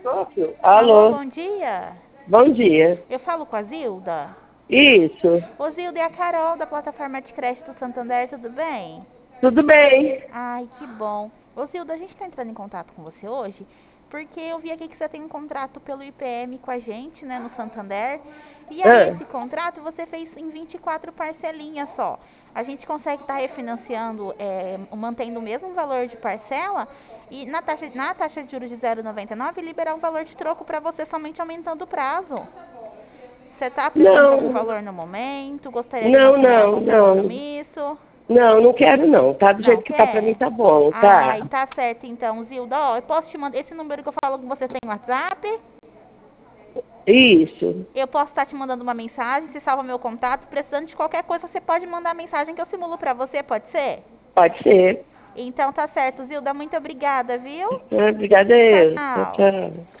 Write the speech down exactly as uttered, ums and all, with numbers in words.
Alô, Alô, bom dia. bom dia. Eu falo com a Zilda? Isso, Ô, Zilda, é a Carol da plataforma de crédito Santander, tudo bem? tudo bem? Ai, que bom. Ô, Zilda, a gente está entrando em contato com você hoje porque eu vi aqui que você tem um contrato pelo I P M com a gente, né, no Santander. E aí, Ah, esse contrato você fez em vinte e quatro parcelinhas só. A gente consegue estar refinanciando, é, mantendo o mesmo valor de parcela e na taxa, na taxa de juros de zero vírgula noventa e nove liberar o valor de troco para você somente aumentando o prazo. Você está precisando de algum não, valor no momento? Gostaria de não, manter não, algum não. compromisso? Não, não quero não, tá? Do Não jeito que tá pra mim quer? tá bom, tá? Ai, tá certo então, Zilda. Ó, eu posso te mandar esse número que eu falo que você tem no WhatsApp? Isso, Eu posso estar te mandando uma mensagem, você salva meu contato. Precisando de qualquer coisa, você pode mandar a mensagem que eu simulo pra você, pode ser? pode ser. Então tá certo, Zilda. Muito obrigada, viu? Ah, obrigada, Tchau, eu. Tchau, tchau. tchau.